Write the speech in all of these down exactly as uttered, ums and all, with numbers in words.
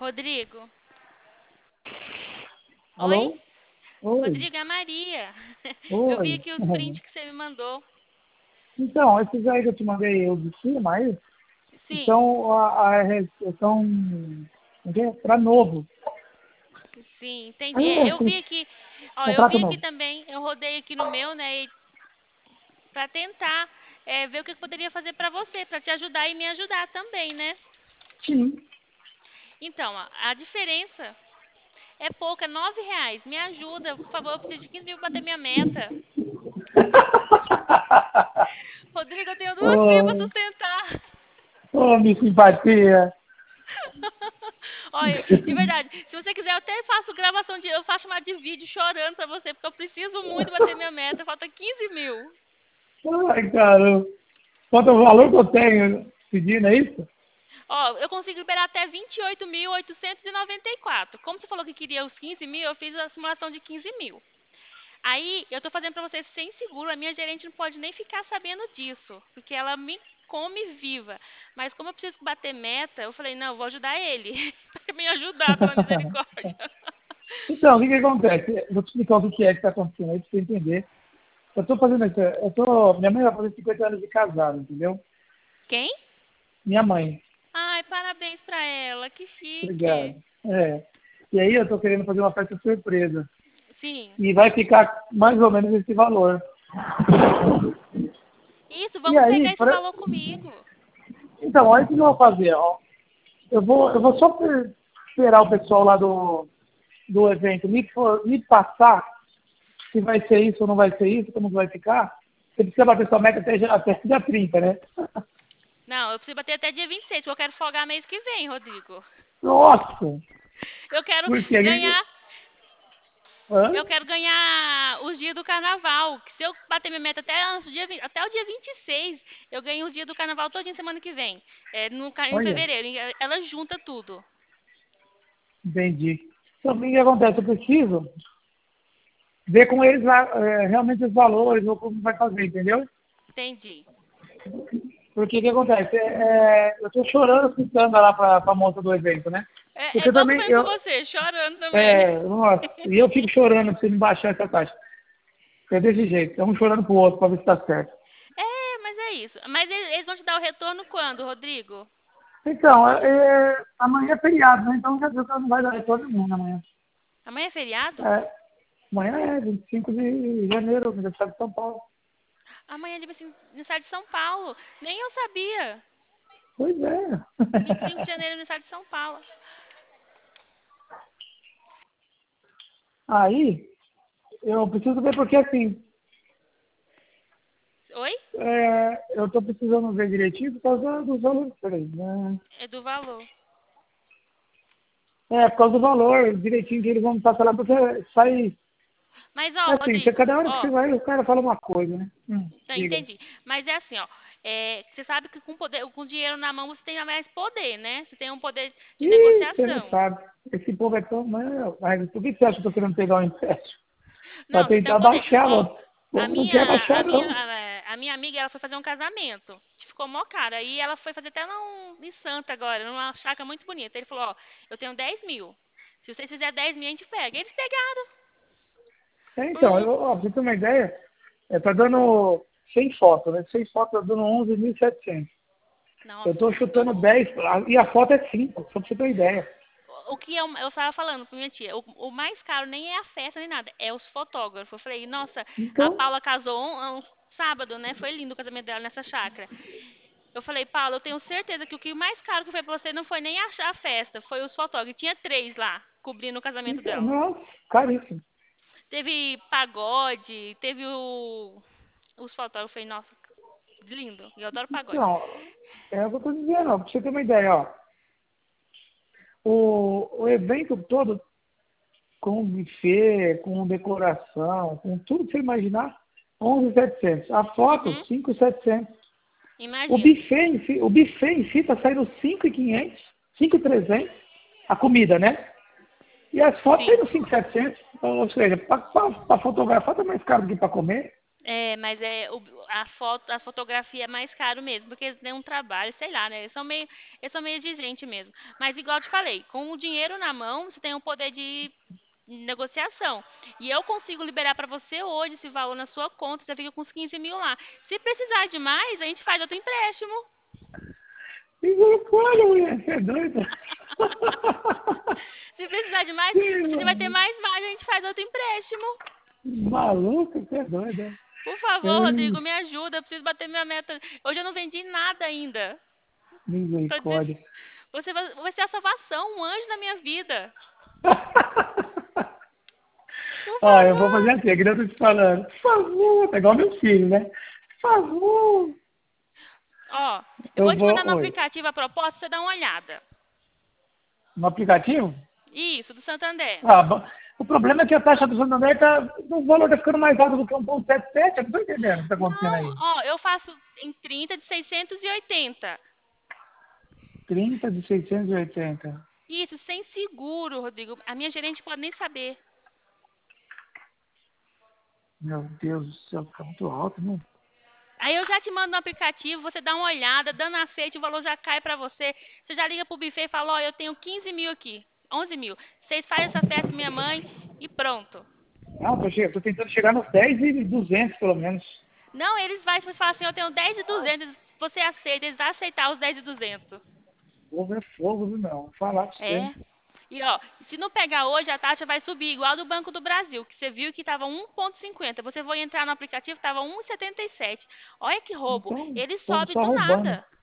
Rodrigo. Oi? Alô? Oi, Rodrigo, é a Maria. Eu vi oi. aqui os prints que você me mandou. Então, esses aí que eu te mandei, eu de cima aí, Sim, então, a, a, estão para novo. sim, entendi. É, É, eu vi esse aqui, ó, eu contrato vi aqui novo. também, eu rodei aqui no meu, né, para tentar é, ver o que eu poderia fazer para você, para te ajudar e me ajudar também, né? Sim. Então, ó, a diferença é pouca, nove reais. Me ajuda, por favor, eu preciso de quinze mil para bater minha meta. Rodrigo, eu tenho duas filhas para Ô, sustentar. ô, minha simpatia. Olha, de verdade, se você quiser, eu até faço gravação de. Eu faço chamada de vídeo chorando pra você, porque eu preciso muito bater minha meta. Falta quinze mil. Ai, caramba. Quanto é o valor que eu tenho pedindo, é isso? Ó, eu consigo liberar até vinte e oito mil oitocentos e noventa e quatro. Como você falou que queria os quinze mil, eu fiz a simulação de quinze mil. Aí, eu tô fazendo pra você sem seguro. A minha gerente não pode nem ficar sabendo disso, porque ela me come viva. Mas como eu preciso bater meta, eu falei, não, eu vou ajudar ele. Pra me ajudar, pela misericórdia. Então, o que que acontece? Eu vou te explicar o que que é que está acontecendo aí para você entender. Eu estou fazendo isso, eu tô, minha mãe vai fazer cinquenta anos de casado, entendeu? Quem? Minha mãe. Ai, parabéns pra ela, que chique. Obrigado. É. E aí eu estou querendo fazer uma festa surpresa. Sim. E vai ficar mais ou menos esse valor. Isso, E vamos aí, pegar esse pra... valor comigo. então, olha o que eu vou fazer. Ó. Eu, vou, eu vou só per- esperar o pessoal lá do, do evento me, for- me passar se vai ser isso ou não vai ser isso, como vai ficar. Você precisa bater sua meta até, já- até dia trinta, né? Não, eu preciso bater até dia vinte e seis, porque eu quero folgar mês que vem, Rodrigo. Nossa! Eu quero Porque aí. ganhar, Hã? eu quero ganhar os dias do carnaval. Que se eu bater minha meta até, antes do dia, vinte até o dia vinte e seis, eu ganho os dias do carnaval todinho semana que vem. É, no, ca- em Olha, fevereiro. E ela junta tudo. entendi. Então, o que que acontece? Eu preciso ver com eles lá, é, realmente os valores ou como vai fazer, entendeu? Entendi. Porque o que acontece? É, é, eu estou chorando ficando lá para a moça do evento, né? É, é Porque igual eu tô também fazendo com eu. você, chorando também. É, nossa, e eu fico chorando para você me baixar essa taxa. É desse jeito, é um chorando pro outro para ver se está certo. É, mas é isso. Mas eles eles vão te dar o retorno quando, Rodrigo? Então, é, é, amanhã é feriado, né? Então já viu que não vai dar retorno nenhum amanhã. Amanhã é feriado? É, amanhã é vinte e cinco de janeiro, aniversário de São Paulo. Amanhã é aniversário de São Paulo. Nem eu sabia. Pois é. vinte e cinco de janeiro é aniversário de São Paulo. Aí, eu preciso ver porque assim, Oi? é, eu estou precisando ver direitinho por causa dos valores. Peraí, né? É do valor. É, por causa do valor, direitinho que eles vão me passar lá, porque sai. Mas, ó, É assim, você, Rodrigo, cada hora que você ó, vai, o cara fala uma coisa, né? Hum, tá, diga. entendi. Mas é assim, ó. É, você sabe que com, poder, com dinheiro na mão você tem mais poder, né? Você tem um poder de Ih, você não negociação. sabe. Esse povo é tão. Não, mas por que você acha que eu estou querendo pegar um empréstimo? Para Não, você tem um tentar poder. baixar, Ó, mano. O a povo não minha, quer a baixar, minha, não. a, a minha amiga, ela foi fazer um casamento. Ficou mó cara. Aí ela foi fazer até num, em Santa agora, numa chácara muito bonita. Ele falou, ó, eu tenho dez mil. Se vocês fizerem dez mil, a gente pega. Eles pegaram. É, Por então, um, eu, ó, pra você ter uma ideia, é, tá dando sem foto, né? Sem foto tá dando onze mil e setecentos. Eu nossa, tô muito chutando bom. dez e a foto é cinco, só pra você ter uma ideia. O que eu, eu estava falando pra minha tia, o, o mais caro nem é a festa nem nada, é os fotógrafos. Eu falei, nossa, a Então, Paula casou um, um sábado, né? Foi lindo o casamento dela nessa chácara. Eu falei, Paula, eu tenho certeza que o que mais caro que foi pra você não foi nem a, a festa, foi os fotógrafos. Tinha três lá, cobrindo o casamento então, dela. nossa, caríssimo. Teve pagode, teve o, os fotógrafos. Eu falei, nossa, lindo. E eu adoro pagode. Então, é o que eu tô dizendo, ó, pra você ter uma ideia, ó. O, o evento todo, com buffet, com decoração, com tudo que você imaginar, onze mil e setecentos. A foto, Uhum, cinco mil e setecentos. O imagino. buffet em si, o buffet em si tá saindo cinco mil e quinhentos, cinco mil e trezentos, a comida, né? E as fotos Sim. saíram cinco mil e setecentos. Ou seja, para fotografar tá mais caro do que para comer. É, mas é o- a foto, a fotografia é mais caro mesmo, porque eles têm um trabalho, sei lá, né? Eles são meio, eles são meio exigentes mesmo. Mas igual eu te falei, com o dinheiro na mão, você tem o poder de negociação. E eu consigo liberar para você hoje esse valor na sua conta, você fica com os quinze mil lá. Se precisar de mais, a gente faz outro empréstimo. Misericórdia, mulher, você é doida? Se precisar de mais, você vai ter Que mais margem, a gente faz outro empréstimo. maluco, você é doida? Por favor, Ei, Rodrigo, me ajuda, eu preciso bater minha meta. Hoje eu não vendi nada ainda. Tô des... misericórdia. Você vai vai ser a salvação, um anjo na minha vida. Por Ah, eu vou favor. fazer assim, é que eu tô te falando. Por favor, tá igual meu filho, né? Por favor. Ó, eu Eu vou te vou. mandar no Oi. aplicativo a proposta, você dá uma olhada. No aplicativo? Isso, do Santander. Ah, bom. O problema é que a taxa do Santander tá. O valor tá ficando mais alto do que um ponto setenta e sete. Eu não tô entendendo o que tá acontecendo Não, aí. ó, eu faço em trinta de seiscentos e oitenta. Trinta de seiscentos e oitenta. Isso, sem seguro, Rodrigo. A minha gerente pode nem saber. Meu Deus do céu, fica muito alto, né? Aí eu já te mando no aplicativo, você dá uma olhada, dando aceite, o valor já cai pra você. Você já liga pro buffet e fala, ó, eu tenho quinze mil aqui, onze mil. Vocês fazem essa festa pra minha mãe e pronto. Não, tô, che- tô tentando chegar nos dez e duzentos pelo menos. Não, eles vão falar assim, eu tenho dez e duzentos, você aceita, eles vão aceitar os dez e duzentos. Vou ver fogo, viu, meu? Vou falar pra você. É. E ó, se não pegar hoje, a taxa vai subir, igual do Banco do Brasil, que você viu que estava um vírgula cinquenta. Você foi entrar no aplicativo, estava um vírgula setenta e sete. Olha que roubo. Então, o Ele povo sobe só do roubando. nada.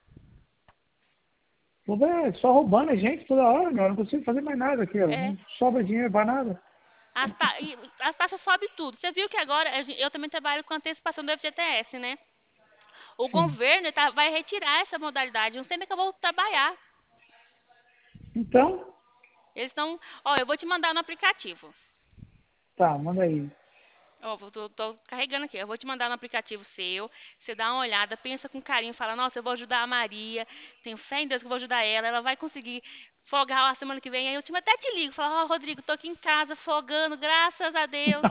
O povo é só roubando a gente toda hora, meu. Eu não consigo fazer mais nada aqui, ó. É. Não sobra dinheiro pra nada. As, ta e as taxas sobem tudo. Você viu que agora, a gen- eu também trabalho com antecipação do F G T S, né? O Sim. governo tá, vai retirar essa modalidade. Não sei nem que eu vou trabalhar. Então, Eles estão. Ó, eu vou te mandar no aplicativo. tá, manda aí. Ó, vou- tô, tô carregando aqui. Eu vou te mandar no aplicativo seu. Você dá uma olhada, pensa com carinho, fala: Nossa, eu vou ajudar a Maria. Tenho fé em Deus que eu vou ajudar ela. Ela vai conseguir folgar a semana que vem. Aí eu te, até te ligo, falo: Ó, Rodrigo, tô aqui em casa folgando, graças a Deus.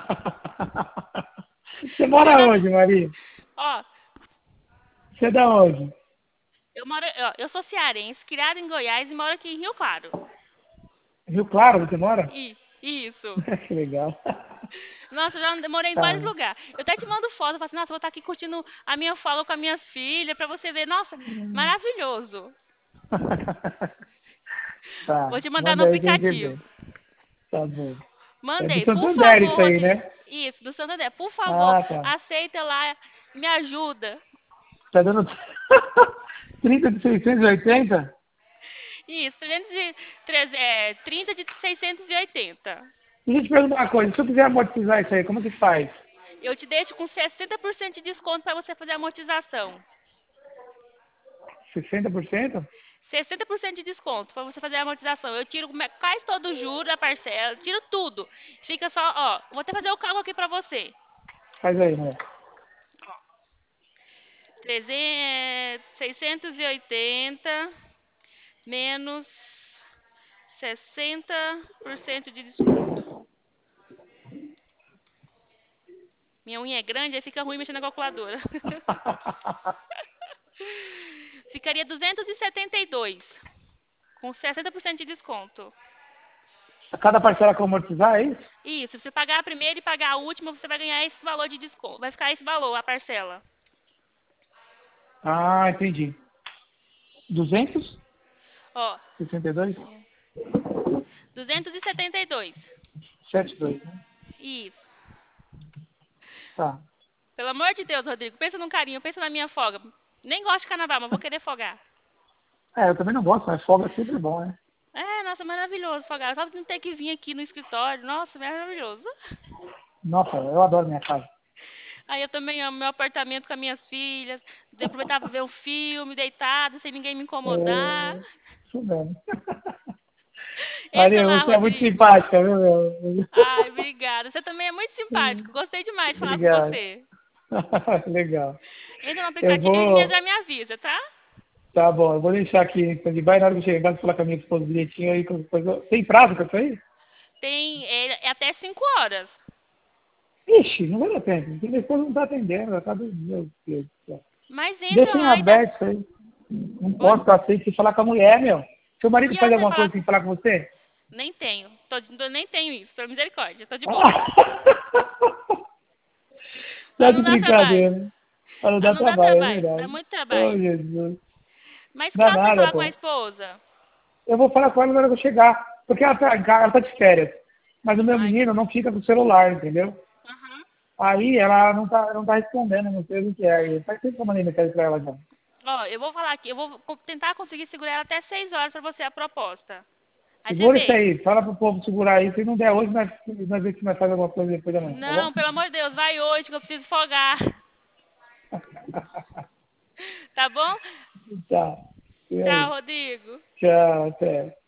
Você Porque mora nós, onde, Maria? ó, Você é da onde? eu moro, ó, eu sou cearense, criada em Goiás e moro aqui em Rio Claro. Rio Claro, você mora? E, isso. Que legal. Nossa, eu já morei em vários Tá. lugares. Eu até te mando foto, eu falo assim, nossa, eu vou estar aqui curtindo a minha folga com as minhas filhas, pra você ver. Nossa, maravilhoso. Vou Tá, te mandar no manda aí pra gente aplicativo. ver. Tá bom. É do Mandei, por Santander favor, isso aí, Rodrigo. né? Isso, do Santander. Por favor, Ah, tá. aceita lá, me ajuda. Tá dando trinta de seiscentos e oitenta? Isso, trezentos e, treze é, trinta de seiscentos e oitenta. Deixa eu te perguntar uma coisa. Se eu quiser amortizar isso aí, como que faz? Eu te deixo com sessenta por cento de desconto para você fazer a amortização. sessenta por cento? sessenta por cento de desconto para você fazer a amortização. Eu tiro me- quase todo o juro da parcela, tiro tudo. Fica só, ó, vou até fazer o cálculo aqui para você. Faz aí, né? trezentos, seiscentos e oitenta menos sessenta por cento de desconto. Minha unha é grande, aí fica ruim mexer na calculadora. Ficaria duzentos e setenta e dois com sessenta por cento de desconto. A cada parcela que eu amortizar, é isso? Isso, se você pagar a primeira e pagar a última, você vai ganhar esse valor de desconto. Vai ficar esse valor, a parcela. Ah, entendi. duzentos Ó, e sessenta e dois? duzentos e setenta e dois. setenta e dois, né? Isso. Tá. Pelo amor de Deus, Rodrigo, pensa num carinho, pensa na minha folga. Nem gosto de carnaval, mas vou querer folgar. É, eu também não gosto, mas folga é sempre bom, né? É, nossa, maravilhoso folgar. Só de não ter que vir aqui no escritório. Nossa, maravilhoso. Nossa, eu adoro minha casa. Aí eu também amo meu apartamento com as minhas filhas. De aproveitar para ver um filme, deitado, sem ninguém me incomodar. É, isso mesmo. Entra Maria, lá, você é muito Rodrigo. simpática, viu, meu? Ai, obrigada. Você também é muito simpático. Gostei demais de falar com Obrigado. você. Legal. Entra no Eu aplicativo e dia vou. já me avisa, tá? Tá bom, eu vou deixar aqui em stand-by na hora que eu chegar em casa, falar com a minha esposa direitinho aí. qualquer coisa- Tem prazo pra isso aí? Tem é, é até cinco horas. Ixi, não vai dar tempo. Porque minha esposa não está atendendo, ela está dormindo. Meu Deus do céu. Mas entra Deixa em lá e dá... aberto isso aí. Não posso estar assim sem falar com a mulher, meu. Seu marido Que faz hora você vai alguma falar coisa com... sem falar com você? Nem tenho. Tô, tô- nem tenho isso, pela misericórdia. Tô de boa. Ah! Pra Tá de não dar trabalho. brincadeira. Para não Pra dar não dar trabalho, é trabalho. Dá verdade. muito Oh, trabalho. Jesus. Mas que Dá hora você vai nada, falar com a pô. esposa? Eu vou falar com ela na hora que eu chegar. Porque ela tá, em casa, ela tá de férias. Mas o meu Ai, que... menino não fica com o celular, entendeu? Aham. Aí ela não tá, não tá respondendo, não sei o que é. Aí faz tempo que eu mandei mensagem pra ela já. Ó, eu vou falar aqui. Eu vou co- tentar conseguir segurar ela até seis horas pra você a proposta. Aí você Segura isso vê. aí. Fala pro povo segurar aí. Se não der hoje, nós, nós vemos se nós fazemos alguma coisa depois da manhã, tá bom? Não, pelo amor de Deus, vai hoje que eu preciso folgar. Tá bom? Tá. E Tchau, aí? Rodrigo. Tchau, até.